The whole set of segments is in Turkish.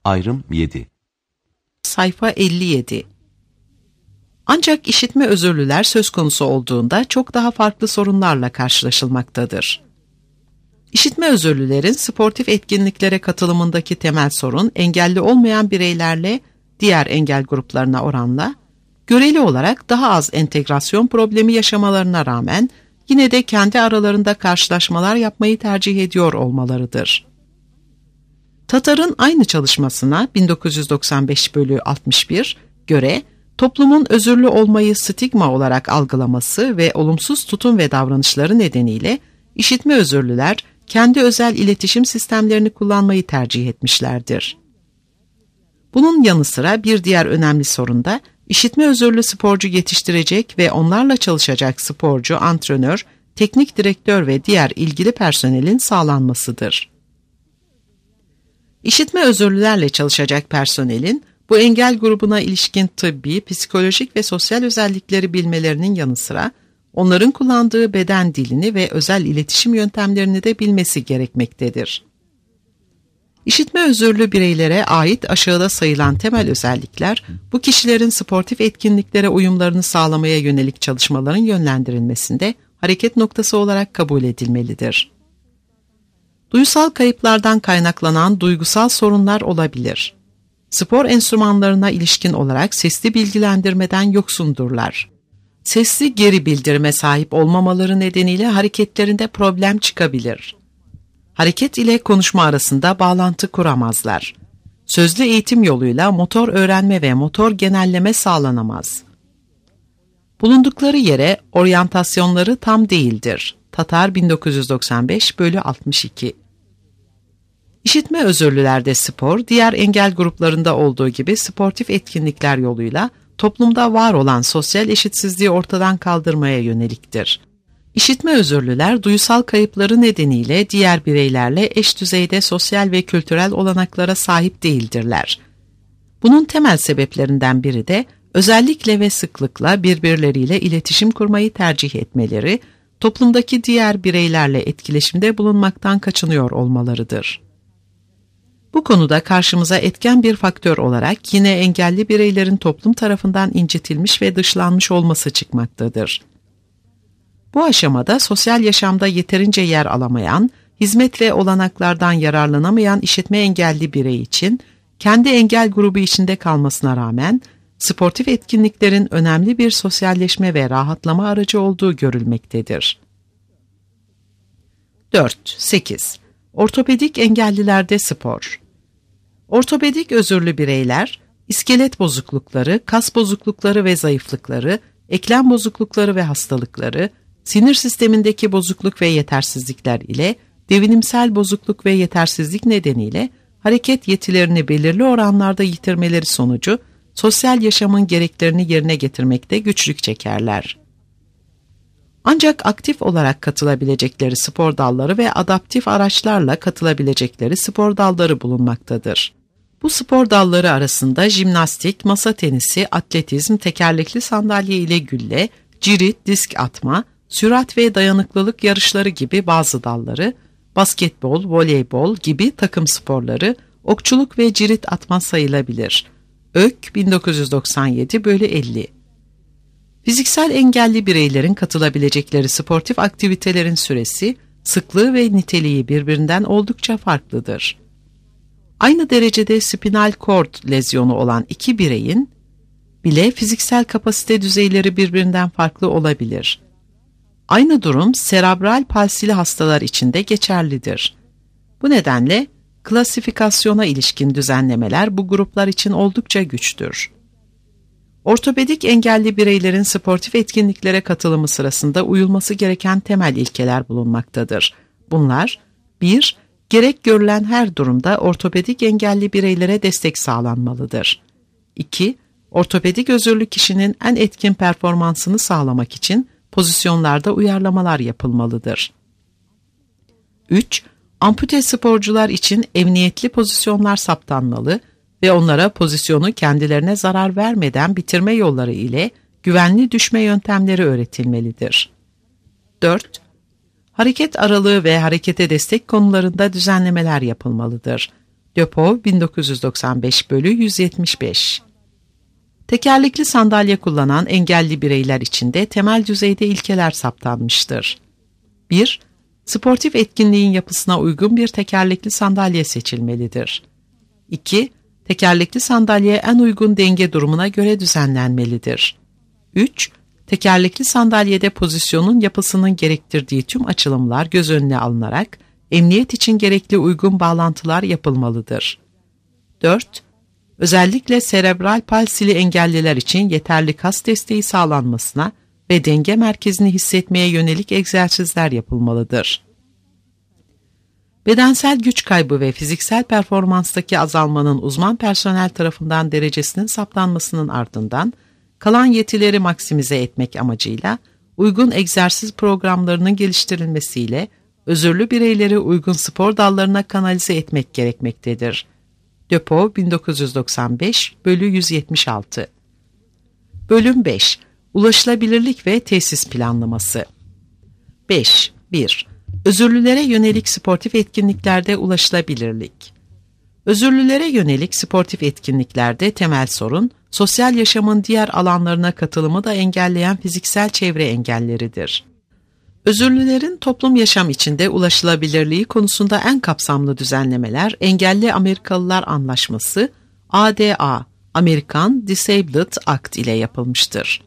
Ayrım 7. Sayfa 57. Ancak işitme özürlüler söz konusu olduğunda çok daha farklı sorunlarla karşılaşılmaktadır. İşitme özürlülerin sportif etkinliklere katılımındaki temel sorun, engelli olmayan bireylerle diğer engel gruplarına oranla, göreli olarak daha az entegrasyon problemi yaşamalarına rağmen yine de kendi aralarında karşılaşmalar yapmayı tercih ediyor olmalarıdır. Tatar'ın aynı çalışmasına 1995/61 göre toplumun özürlü olmayı stigma olarak algılaması ve olumsuz tutum ve davranışları nedeniyle işitme özürlüler kendi özel iletişim sistemlerini kullanmayı tercih etmişlerdir. Bunun yanı sıra bir diğer önemli sorun da işitme özürlü sporcu yetiştirecek ve onlarla çalışacak sporcu, antrenör, teknik direktör ve diğer ilgili personelin sağlanmasıdır. İşitme özürlülerle çalışacak personelin bu engel grubuna ilişkin tıbbi, psikolojik ve sosyal özellikleri bilmelerinin yanı sıra onların kullandığı beden dilini ve özel iletişim yöntemlerini de bilmesi gerekmektedir. İşitme özürlü bireylere ait aşağıda sayılan temel özellikler, bu kişilerin sportif etkinliklere uyumlarını sağlamaya yönelik çalışmaların yönlendirilmesinde hareket noktası olarak kabul edilmelidir. Duysal kayıplardan kaynaklanan duygusal sorunlar olabilir. Spor enstrümanlarına ilişkin olarak sesli bilgilendirmeden yoksundurlar. Sesli geri bildirime sahip olmamaları nedeniyle hareketlerinde problem çıkabilir. Hareket ile konuşma arasında bağlantı kuramazlar. Sözlü eğitim yoluyla motor öğrenme ve motor genelleme sağlanamaz. Bulundukları yere oryantasyonları tam değildir. Tatar 1995/62. İşitme özürlülerde spor, diğer engel gruplarında olduğu gibi sportif etkinlikler yoluyla toplumda var olan sosyal eşitsizliği ortadan kaldırmaya yöneliktir. İşitme özürlüler duysal kayıpları nedeniyle diğer bireylerle eş düzeyde sosyal ve kültürel olanaklara sahip değildirler. Bunun temel sebeplerinden biri de özellikle ve sıklıkla birbirleriyle iletişim kurmayı tercih etmeleri, toplumdaki diğer bireylerle etkileşimde bulunmaktan kaçınıyor olmalarıdır. Bu konuda karşımıza etken bir faktör olarak yine engelli bireylerin toplum tarafından incitilmiş ve dışlanmış olması çıkmaktadır. Bu aşamada sosyal yaşamda yeterince yer alamayan, hizmet ve olanaklardan yararlanamayan işitme engelli birey için kendi engel grubu içinde kalmasına rağmen sportif etkinliklerin önemli bir sosyalleşme ve rahatlama aracı olduğu görülmektedir. 4-8. Ortopedik engellilerde spor. Ortopedik özürlü bireyler, iskelet bozuklukları, kas bozuklukları ve zayıflıkları, eklem bozuklukları ve hastalıkları, sinir sistemindeki bozukluk ve yetersizlikler ile devinimsel bozukluk ve yetersizlik nedeniyle hareket yetilerini belirli oranlarda yitirmeleri sonucu sosyal yaşamın gereklerini yerine getirmekte güçlük çekerler. Ancak aktif olarak katılabilecekleri spor dalları ve adaptif araçlarla katılabilecekleri spor dalları bulunmaktadır. Bu spor dalları arasında jimnastik, masa tenisi, atletizm, tekerlekli sandalye ile gülle, cirit, disk atma, sürat ve dayanıklılık yarışları gibi bazı dalları, basketbol, voleybol gibi takım sporları, okçuluk ve cirit atma sayılabilir. ÖK 1997/50. Fiziksel engelli bireylerin katılabilecekleri sportif aktivitelerin süresi, sıklığı ve niteliği birbirinden oldukça farklıdır. Aynı derecede spinal kord lezyonu olan iki bireyin bile fiziksel kapasite düzeyleri birbirinden farklı olabilir. Aynı durum serebral palsili hastalar için de geçerlidir. Bu nedenle klasifikasyona ilişkin düzenlemeler bu gruplar için oldukça güçtür. Ortopedik engelli bireylerin sportif etkinliklere katılımı sırasında uyulması gereken temel ilkeler bulunmaktadır. Bunlar: 1. Gerek görülen her durumda ortopedik engelli bireylere destek sağlanmalıdır. 2. Ortopedik özürlü kişinin en etkin performansını sağlamak için pozisyonlarda uyarlamalar yapılmalıdır. 3. Ampute sporcular için emniyetli pozisyonlar saptanmalı ve onlara pozisyonu kendilerine zarar vermeden bitirme yolları ile güvenli düşme yöntemleri öğretilmelidir. 4. Hareket aralığı ve harekete destek konularında düzenlemeler yapılmalıdır. Döpov 1995 bölü 175. Tekerlekli sandalye kullanan engelli bireyler için de temel düzeyde ilkeler saptanmıştır. 1. Sportif etkinliğin yapısına uygun bir tekerlekli sandalye seçilmelidir. 2. Tekerlekli sandalye en uygun denge durumuna göre düzenlenmelidir. 3. Tekerlekli sandalyede pozisyonun yapısının gerektirdiği tüm açılımlar göz önüne alınarak emniyet için gerekli uygun bağlantılar yapılmalıdır. 4. Özellikle serebral palsili engelliler için yeterli kas desteği sağlanmasına ve denge merkezini hissetmeye yönelik egzersizler yapılmalıdır. Bedensel güç kaybı ve fiziksel performanstaki azalmanın uzman personel tarafından derecesinin saptanmasının ardından kalan yetileri maksimize etmek amacıyla uygun egzersiz programlarının geliştirilmesiyle özürlü bireyleri uygun spor dallarına kanalize etmek gerekmektedir. Döpov 1995 bölü 176. Bölüm 5. Ulaşılabilirlik ve tesis planlaması. 5. 1. Özürlülere yönelik sportif etkinliklerde ulaşılabilirlik. Özürlülere yönelik sportif etkinliklerde temel sorun, sosyal yaşamın diğer alanlarına katılımı da engelleyen fiziksel çevre engelleridir. Özürlülerin toplum yaşam içinde ulaşılabilirliği konusunda en kapsamlı düzenlemeler Engelli Amerikalılar Anlaşması, ADA, American Disabled Act ile yapılmıştır.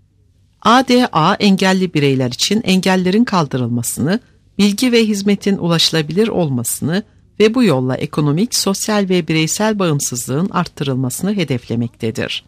ADA, engelli bireyler için engellerin kaldırılmasını, bilgi ve hizmetin ulaşılabilir olmasını ve bu yolla ekonomik, sosyal ve bireysel bağımsızlığın arttırılmasını hedeflemektedir.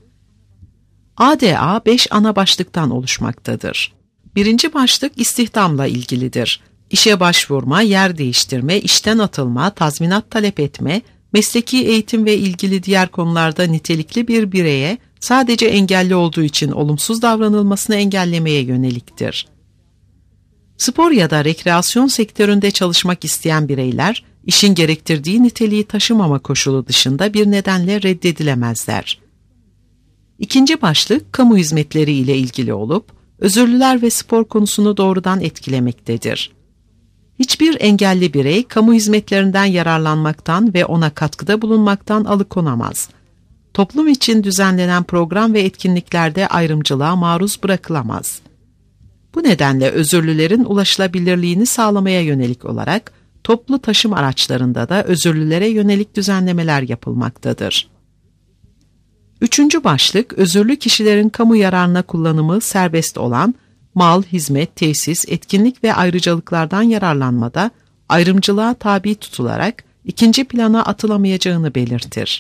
ADA 5 ana başlıktan oluşmaktadır. Birinci başlık istihdamla ilgilidir. İşe başvurma, yer değiştirme, işten atılma, tazminat talep etme, mesleki eğitim ve ilgili diğer konularda nitelikli bir bireye sadece engelli olduğu için olumsuz davranılmasını engellemeye yöneliktir. Spor ya da rekreasyon sektöründe çalışmak isteyen bireyler, işin gerektirdiği niteliği taşımama koşulu dışında bir nedenle reddedilemezler. İkinci başlık, kamu hizmetleri ile ilgili olup, özürlüler ve spor konusunu doğrudan etkilemektedir. Hiçbir engelli birey, kamu hizmetlerinden yararlanmaktan ve ona katkıda bulunmaktan alıkonamaz. Toplum için düzenlenen program ve etkinliklerde ayrımcılığa maruz bırakılamaz. Bu nedenle özürlülerin ulaşılabilirliğini sağlamaya yönelik olarak, toplu taşım araçlarında da özürlülere yönelik düzenlemeler yapılmaktadır. Üçüncü başlık, özürlü kişilerin kamu yararına kullanımı serbest olan, mal, hizmet, tesis, etkinlik ve ayrıcalıklardan yararlanmada ayrımcılığa tabi tutularak ikinci plana atılamayacağını belirtir.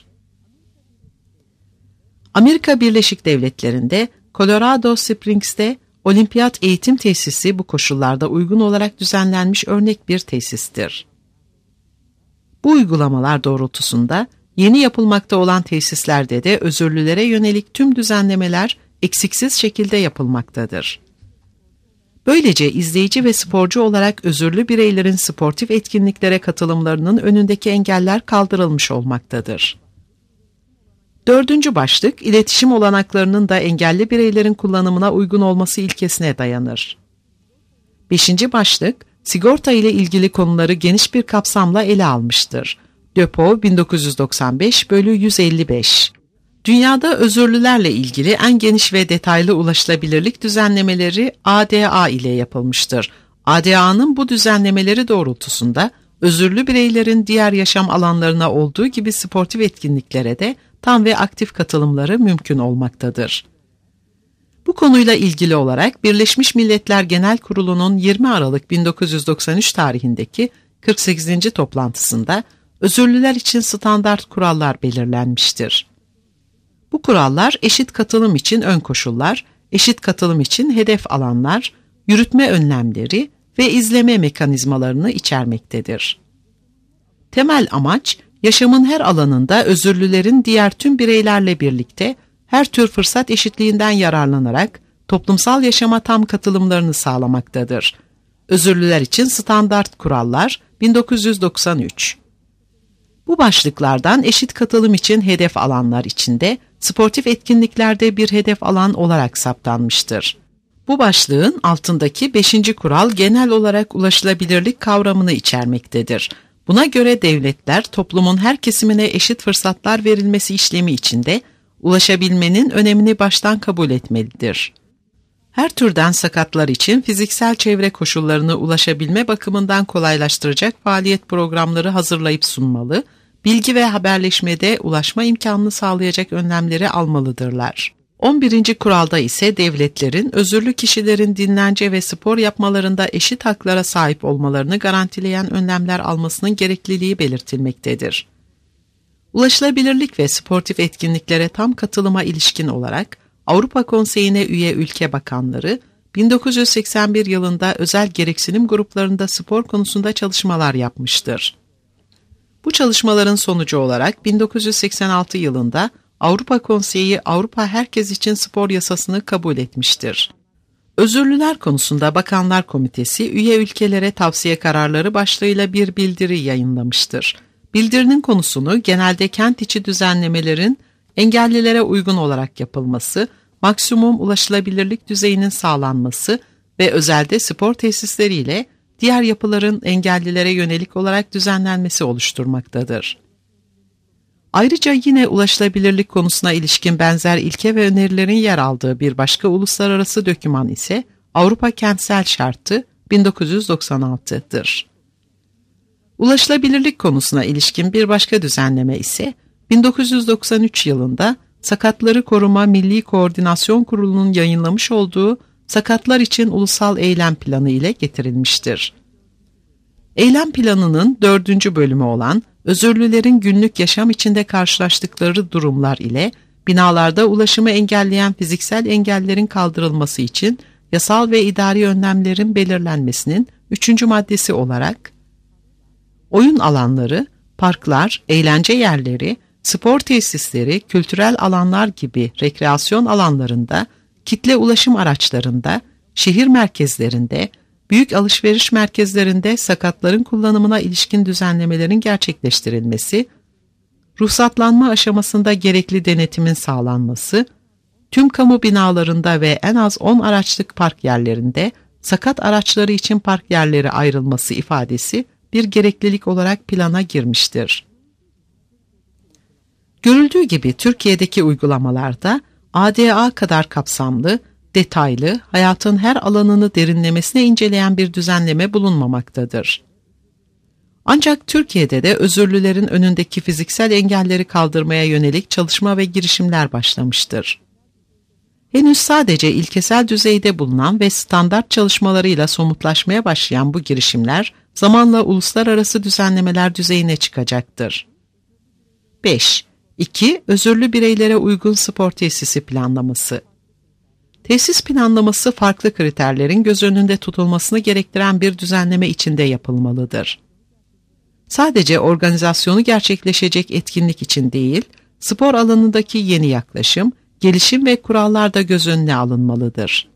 Amerika Birleşik Devletleri'nde Colorado Springs'te olimpiyat eğitim tesisi bu koşullarda uygun olarak düzenlenmiş örnek bir tesistir. Bu uygulamalar doğrultusunda yeni yapılmakta olan tesislerde de özürlülere yönelik tüm düzenlemeler eksiksiz şekilde yapılmaktadır. Böylece izleyici ve sporcu olarak özürlü bireylerin sportif etkinliklere katılımlarının önündeki engeller kaldırılmış olmaktadır. Dördüncü başlık, iletişim olanaklarının da engelli bireylerin kullanımına uygun olması ilkesine dayanır. Beşinci başlık, sigorta ile ilgili konuları geniş bir kapsamla ele almıştır. Döpov 1995 bölü 155. Dünyada özürlülerle ilgili en geniş ve detaylı ulaşılabilirlik düzenlemeleri ADA ile yapılmıştır. ADA'nın bu düzenlemeleri doğrultusunda özürlü bireylerin diğer yaşam alanlarına olduğu gibi sportif etkinliklere de tam ve aktif katılımları mümkün olmaktadır. Bu konuyla ilgili olarak Birleşmiş Milletler Genel Kurulu'nun 20 Aralık 1993 tarihindeki 48. toplantısında özürlüler için standart kurallar belirlenmiştir. Bu kurallar eşit katılım için ön koşullar, eşit katılım için hedef alanlar, yürütme önlemleri ve izleme mekanizmalarını içermektedir. Temel amaç, yaşamın her alanında özürlülerin diğer tüm bireylerle birlikte her tür fırsat eşitliğinden yararlanarak toplumsal yaşama tam katılımlarını sağlamaktadır. Özürlüler için standart kurallar 1993. Bu başlıklardan eşit katılım için hedef alanlar içinde sportif etkinliklerde bir hedef alan olarak saptanmıştır. Bu başlığın altındaki 5. kural genel olarak ulaşılabilirlik kavramını içermektedir. Buna göre devletler toplumun her kesimine eşit fırsatlar verilmesi işlemi içinde ulaşabilmenin önemini baştan kabul etmelidir. Her türden sakatlar için fiziksel çevre koşullarını ulaşabilme bakımından kolaylaştıracak faaliyet programları hazırlayıp sunmalı, bilgi ve haberleşmede ulaşma imkanını sağlayacak önlemleri almalıdırlar. 11. kuralda ise devletlerin özürlü kişilerin dinlence ve spor yapmalarında eşit haklara sahip olmalarını garantileyen önlemler almasının gerekliliği belirtilmektedir. Ulaşılabilirlik ve sportif etkinliklere tam katılıma ilişkin olarak Avrupa Konseyi'ne üye ülke bakanları 1981 yılında özel gereksinim gruplarında spor konusunda çalışmalar yapmıştır. Bu çalışmaların sonucu olarak 1986 yılında Avrupa Konseyi Avrupa Herkes için Spor Yasasını kabul etmiştir. Özürlüler konusunda Bakanlar Komitesi üye ülkelere tavsiye kararları başlığıyla bir bildiri yayınlamıştır. Bildirinin konusunu genelde kent içi düzenlemelerin engellilere uygun olarak yapılması, maksimum ulaşılabilirlik düzeyinin sağlanması ve özelde spor tesisleriyle diğer yapıların engellilere yönelik olarak düzenlenmesi oluşturmaktadır. Ayrıca yine ulaşılabilirlik konusuna ilişkin benzer ilke ve önerilerin yer aldığı bir başka uluslararası doküman ise Avrupa Kentsel Şartı 1996'dır. Ulaşılabilirlik konusuna ilişkin bir başka düzenleme ise 1993 yılında Sakatları Koruma Milli Koordinasyon Kurulu'nun yayınlamış olduğu Sakatlar için Ulusal Eylem Planı ile getirilmiştir. Eylem planının 4. bölümü olan özürlülerin günlük yaşam içinde karşılaştıkları durumlar ile binalarda ulaşımı engelleyen fiziksel engellerin kaldırılması için yasal ve idari önlemlerin belirlenmesinin 3. maddesi olarak oyun alanları, parklar, eğlence yerleri, spor tesisleri, kültürel alanlar gibi rekreasyon alanlarında, kitle ulaşım araçlarında, şehir merkezlerinde, büyük alışveriş merkezlerinde sakatların kullanımına ilişkin düzenlemelerin gerçekleştirilmesi, ruhsatlanma aşamasında gerekli denetimin sağlanması, tüm kamu binalarında ve en az 10 araçlık park yerlerinde sakat araçları için park yerleri ayrılması ifadesi bir gereklilik olarak plana girmiştir. Görüldüğü gibi Türkiye'deki uygulamalarda ADA kadar kapsamlı, detaylı, hayatın her alanını derinlemesine inceleyen bir düzenleme bulunmamaktadır. Ancak Türkiye'de de özürlülerin önündeki fiziksel engelleri kaldırmaya yönelik çalışma ve girişimler başlamıştır. Henüz sadece ilkesel düzeyde bulunan ve standart çalışmalarıyla somutlaşmaya başlayan bu girişimler zamanla uluslararası düzenlemeler düzeyine çıkacaktır. 5. 2. Özürlü bireylere uygun spor tesisi planlaması. Tesis planlaması farklı kriterlerin göz önünde tutulmasını gerektiren bir düzenleme içinde yapılmalıdır. Sadece organizasyonu gerçekleşecek etkinlik için değil, spor alanındaki yeni yaklaşım, gelişim ve kurallar da göz önüne alınmalıdır.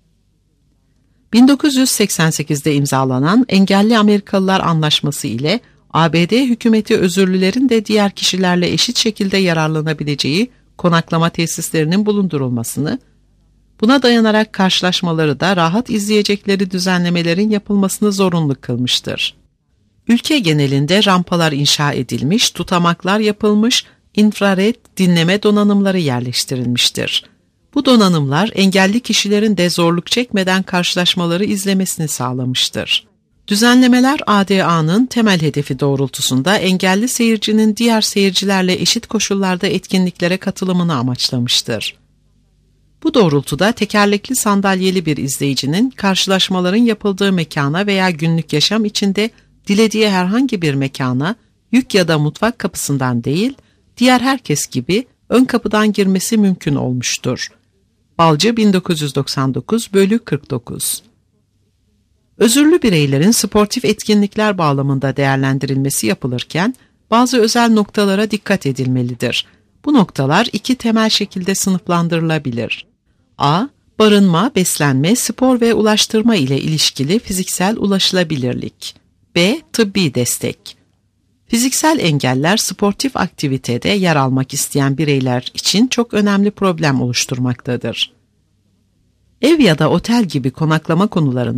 1988'de imzalanan Engelli Amerikalılar Anlaşması ile ABD hükümeti özürlülerin de diğer kişilerle eşit şekilde yararlanabileceği konaklama tesislerinin bulundurulmasını, buna dayanarak karşılaşmaları da rahat izleyecekleri düzenlemelerin yapılmasını zorunlu kılmıştır. Ülke genelinde rampalar inşa edilmiş, tutamaklar yapılmış, infrared dinleme donanımları yerleştirilmiştir. Bu donanımlar engelli kişilerin de zorluk çekmeden karşılaşmaları izlemesini sağlamıştır. Düzenlemeler ADA'nın temel hedefi doğrultusunda engelli seyircinin diğer seyircilerle eşit koşullarda etkinliklere katılımını amaçlamıştır. Bu doğrultuda tekerlekli sandalyeli bir izleyicinin karşılaşmaların yapıldığı mekana veya günlük yaşam içinde dilediği herhangi bir mekana yük ya da mutfak kapısından değil, diğer herkes gibi ön kapıdan girmesi mümkün olmuştur. Balcı 1999 bölü 49. Özürlü bireylerin sportif etkinlikler bağlamında değerlendirilmesi yapılırken bazı özel noktalara dikkat edilmelidir. Bu noktalar iki temel şekilde sınıflandırılabilir. A. Barınma, beslenme, spor ve ulaştırma ile ilişkili fiziksel ulaşılabilirlik. B. Tıbbi destek. Fiziksel engeller sportif aktivitede yer almak isteyen bireyler için çok önemli problem oluşturmaktadır. Ev ya da otel gibi konaklama konularında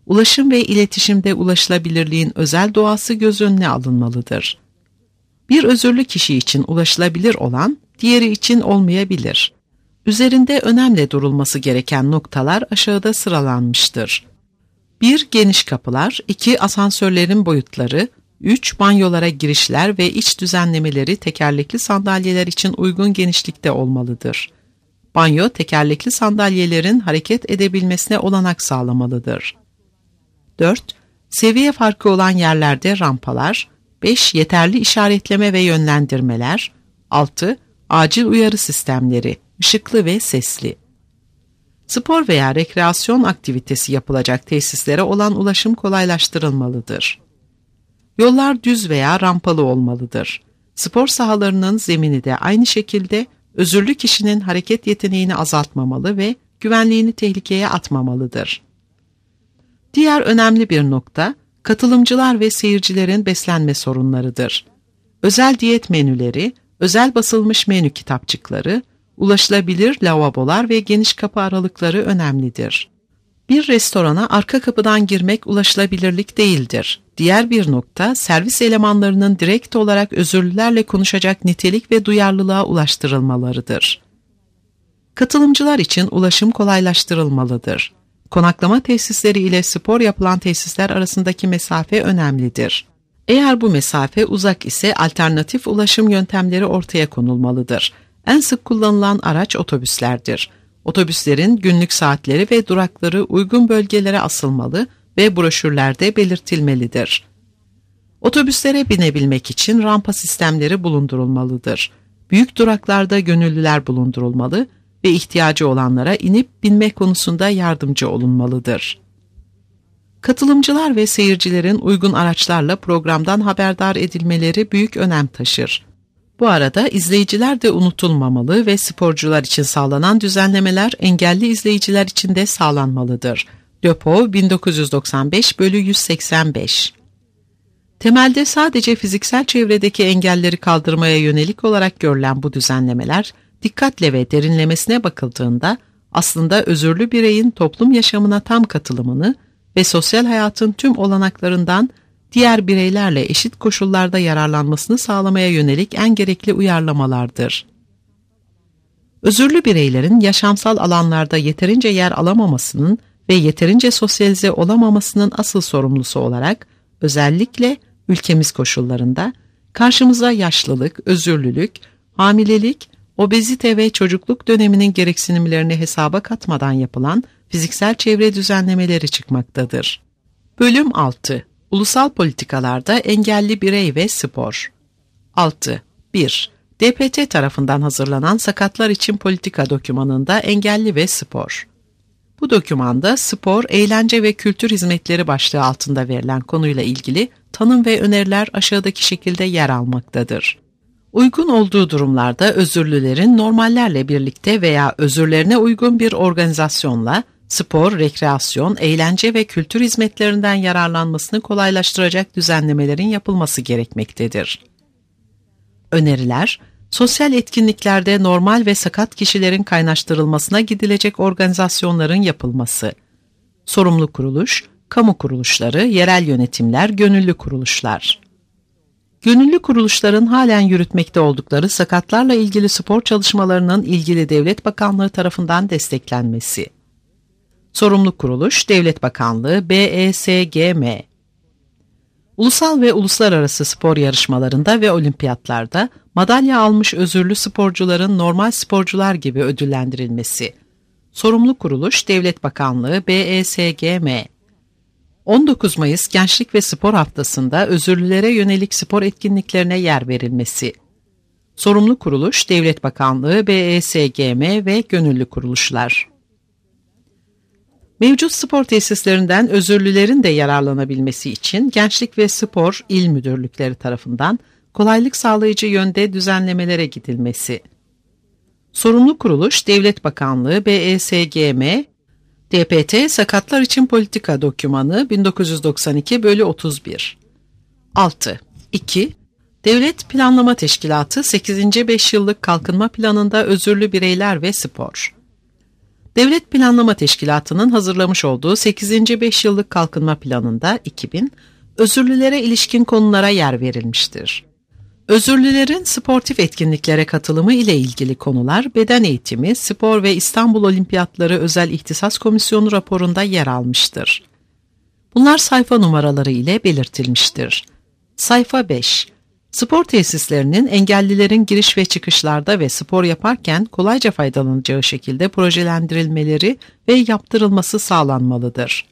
ulaşım ve iletişimde ulaşılabilirliğin özel doğası göz önüne alınmalıdır. Bir özürlü kişi için ulaşılabilir olan, diğeri için olmayabilir. Üzerinde önemli durulması gereken noktalar aşağıda sıralanmıştır. 1. Geniş kapılar, 2. Asansörlerin boyutları, 3. Banyolara girişler ve iç düzenlemeleri tekerlekli sandalyeler için uygun genişlikte olmalıdır. Banyo, tekerlekli sandalyelerin hareket edebilmesine olanak sağlamalıdır. 4. Seviye farkı olan yerlerde rampalar, 5. Yeterli işaretleme ve yönlendirmeler, 6. Acil uyarı sistemleri, ışıklı ve sesli. Spor veya rekreasyon aktivitesi yapılacak tesislere olan ulaşım kolaylaştırılmalıdır. Yollar düz veya rampalı olmalıdır. Spor sahalarının zemini de aynı şekilde özürlü kişinin hareket yeteneğini azaltmamalı ve güvenliğini tehlikeye atmamalıdır. Diğer önemli bir nokta, katılımcılar ve seyircilerin beslenme sorunlarıdır. Özel diyet menüleri, özel basılmış menü kitapçıkları, ulaşılabilir lavabolar ve geniş kapı aralıkları önemlidir. Bir restorana arka kapıdan girmek ulaşılabilirlik değildir. Diğer bir nokta, servis elemanlarının direkt olarak özürlülerle konuşacak nitelik ve duyarlılığa ulaştırılmalarıdır. Katılımcılar için ulaşım kolaylaştırılmalıdır. Konaklama tesisleri ile spor yapılan tesisler arasındaki mesafe önemlidir. Eğer bu mesafe uzak ise alternatif ulaşım yöntemleri ortaya konulmalıdır. En sık kullanılan araç otobüslerdir. Otobüslerin günlük saatleri ve durakları uygun bölgelere asılmalı ve broşürlerde belirtilmelidir. Otobüslere binebilmek için rampa sistemleri bulundurulmalıdır. Büyük duraklarda gönüllüler bulundurulmalı ve ihtiyacı olanlara inip binme konusunda yardımcı olunmalıdır. Katılımcılar ve seyircilerin uygun araçlarla programdan haberdar edilmeleri büyük önem taşır. Bu arada izleyiciler de unutulmamalı ve sporcular için sağlanan düzenlemeler engelli izleyiciler için de sağlanmalıdır. Döpo 1995/185. Temelde sadece fiziksel çevredeki engelleri kaldırmaya yönelik olarak görülen bu düzenlemeler, dikkatle ve derinlemesine bakıldığında aslında özürlü bireyin toplum yaşamına tam katılımını ve sosyal hayatın tüm olanaklarından diğer bireylerle eşit koşullarda yararlanmasını sağlamaya yönelik en gerekli uyarlamalardır. Özürlü bireylerin yaşamsal alanlarda yeterince yer alamamasının ve yeterince sosyalize olamamasının asıl sorumlusu olarak özellikle ülkemiz koşullarında karşımıza yaşlılık, özürlülük, hamilelik, obezite ve çocukluk döneminin gereksinimlerini hesaba katmadan yapılan fiziksel çevre düzenlemeleri çıkmaktadır. Bölüm 6. Ulusal politikalarda engelli birey ve spor. 6. 1. DPT tarafından hazırlanan sakatlar için politika dokümanında engelli ve spor. Bu dokümanda spor, eğlence ve kültür hizmetleri başlığı altında verilen konuyla ilgili tanım ve öneriler aşağıdaki şekilde yer almaktadır. Uygun olduğu durumlarda özürlülerin normallerle birlikte veya özürlerine uygun bir organizasyonla spor, rekreasyon, eğlence ve kültür hizmetlerinden yararlanmasını kolaylaştıracak düzenlemelerin yapılması gerekmektedir. Öneriler, sosyal etkinliklerde normal ve sakat kişilerin kaynaştırılmasına gidilecek organizasyonların yapılması, sorumlu kuruluş, kamu kuruluşları, yerel yönetimler, gönüllü kuruluşlar. Gönüllü kuruluşların halen yürütmekte oldukları sakatlarla ilgili spor çalışmalarının ilgili Devlet Bakanlığı tarafından desteklenmesi. Sorumlu kuruluş, Devlet Bakanlığı, BESGM. Ulusal ve uluslararası spor yarışmalarında ve olimpiyatlarda madalya almış özürlü sporcuların normal sporcular gibi ödüllendirilmesi. Sorumlu kuruluş, Devlet Bakanlığı, BESGM. 19 Mayıs Gençlik ve Spor Haftası'nda özürlülere yönelik spor etkinliklerine yer verilmesi. Sorumlu kuruluş, Devlet Bakanlığı, BESGM ve gönüllü kuruluşlar. Mevcut spor tesislerinden özürlülerin de yararlanabilmesi için Gençlik ve Spor İl Müdürlükleri tarafından kolaylık sağlayıcı yönde düzenlemelere gidilmesi. Sorumlu kuruluş, Devlet Bakanlığı, BESGM, DPT Sakatlar için Politika Dokümanı 1992/31. 6. 2. Devlet Planlama Teşkilatı 8. 5 yıllık kalkınma planında özürlü bireyler ve spor. Devlet Planlama Teşkilatı'nın hazırlamış olduğu 8. 5 yıllık kalkınma planında 2000, özürlülere ilişkin konulara yer verilmiştir. Özürlülerin sportif etkinliklere katılımı ile ilgili konular beden eğitimi, spor ve İstanbul Olimpiyatları Özel İhtisas Komisyonu raporunda yer almıştır. Bunlar sayfa numaraları ile belirtilmiştir. Sayfa 5. Spor tesislerinin engellilerin giriş ve çıkışlarda ve spor yaparken kolayca faydalanacağı şekilde projelendirilmeleri ve yaptırılması sağlanmalıdır.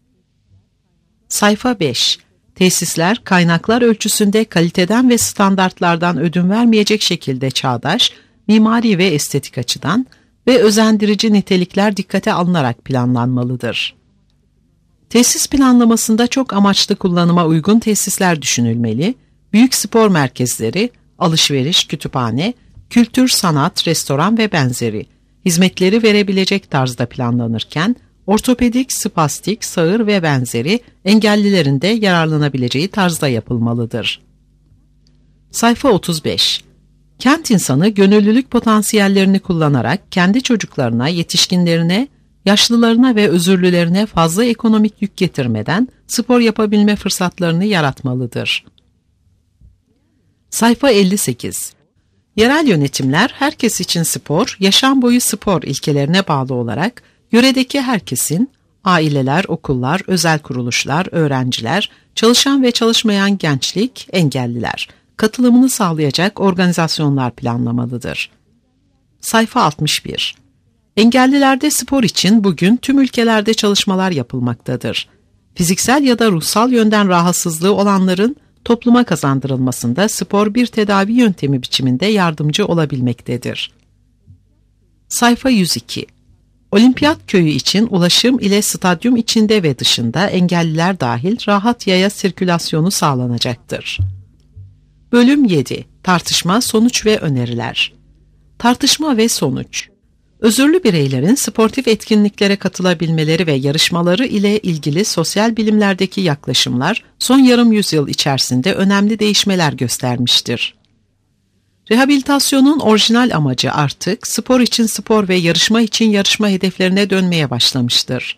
Sayfa 5. Tesisler, kaynaklar ölçüsünde kaliteden ve standartlardan ödün vermeyecek şekilde çağdaş, mimari ve estetik açıdan ve özendirici nitelikler dikkate alınarak planlanmalıdır. Tesis planlamasında çok amaçlı kullanıma uygun tesisler düşünülmeli, büyük spor merkezleri, alışveriş, kütüphane, kültür, sanat, restoran ve benzeri hizmetleri verebilecek tarzda planlanırken, ortopedik, spastik, sağır ve benzeri engellilerin de yararlanabileceği tarzda yapılmalıdır. Sayfa 35. Kent insanı gönüllülük potansiyellerini kullanarak kendi çocuklarına, yetişkinlerine, yaşlılarına ve özürlülerine fazla ekonomik yük getirmeden spor yapabilme fırsatlarını yaratmalıdır. Sayfa 58. Yerel yönetimler herkes için spor, yaşam boyu spor ilkelerine bağlı olarak yöredeki herkesin, aileler, okullar, özel kuruluşlar, öğrenciler, çalışan ve çalışmayan gençlik, engelliler, katılımını sağlayacak organizasyonlar planlamalıdır. Sayfa 61. Engellilerde spor için bugün tüm ülkelerde çalışmalar yapılmaktadır. Fiziksel ya da ruhsal yönden rahatsızlığı olanların topluma kazandırılmasında spor bir tedavi yöntemi biçiminde yardımcı olabilmektedir. Sayfa 102. Olimpiyat köyü için ulaşım ile stadyum içinde ve dışında engelliler dahil rahat yaya sirkülasyonu sağlanacaktır. Bölüm 7. Tartışma, sonuç ve öneriler. Tartışma ve sonuç. Özürlü bireylerin sportif etkinliklere katılabilmeleri ve yarışmaları ile ilgili sosyal bilimlerdeki yaklaşımlar son yarım yüzyıl içerisinde önemli değişmeler göstermiştir. Rehabilitasyonun orijinal amacı artık spor için spor ve yarışma için yarışma hedeflerine dönmeye başlamıştır.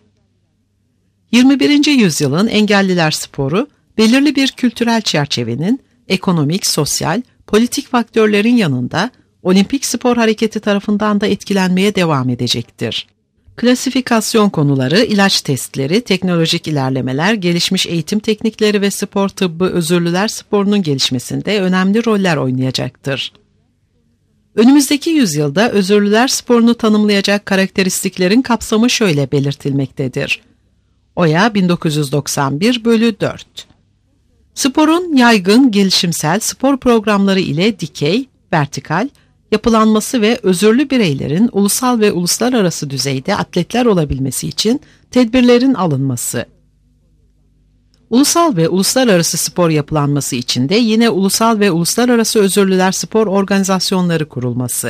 21. yüzyılın engelliler sporu, belirli bir kültürel çerçevenin ekonomik, sosyal, politik faktörlerin yanında olimpik spor hareketi tarafından da etkilenmeye devam edecektir. Klasifikasyon konuları, ilaç testleri, teknolojik ilerlemeler, gelişmiş eğitim teknikleri ve spor tıbbı özürlüler sporunun gelişmesinde önemli roller oynayacaktır. Önümüzdeki yüzyılda özürlüler sporunu tanımlayacak karakteristiklerin kapsamı şöyle belirtilmektedir. Oya 1991 bölü 4. Sporun yaygın, gelişimsel spor programları ile dikey, vertikal, yapılanması ve özürlü bireylerin ulusal ve uluslararası düzeyde atletler olabilmesi için tedbirlerin alınması. Ulusal ve uluslararası spor yapılanması için de yine ulusal ve uluslararası özürlüler spor organizasyonları kurulması.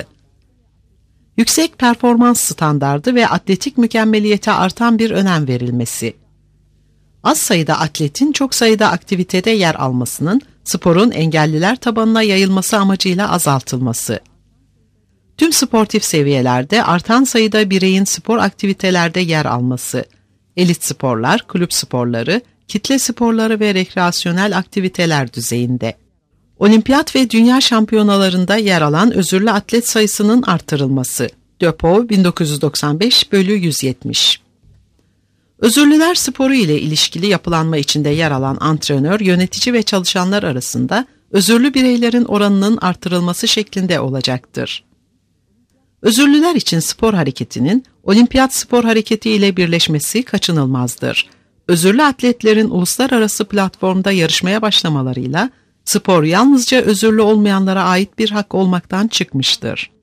Yüksek performans standardı ve atletik mükemmeliyete artan bir önem verilmesi. Az sayıda atletin çok sayıda aktivitede yer almasının sporun engelliler tabanına yayılması amacıyla azaltılması. Tüm sportif seviyelerde artan sayıda bireyin spor aktivitelerde yer alması, elit sporlar, kulüp sporları, kitle sporları ve rekreasyonel aktiviteler düzeyinde. Olimpiyat ve dünya şampiyonalarında yer alan özürlü atlet sayısının artırılması. Döpov 1995 bölü 170. Özürlüler sporu ile ilişkili yapılanma içinde yer alan antrenör, yönetici ve çalışanlar arasında özürlü bireylerin oranının artırılması şeklinde olacaktır. Özürlüler için spor hareketinin olimpiyat spor hareketi ile birleşmesi kaçınılmazdır. Özürlü atletlerin uluslararası platformda yarışmaya başlamalarıyla spor yalnızca özürlü olmayanlara ait bir hak olmaktan çıkmıştır.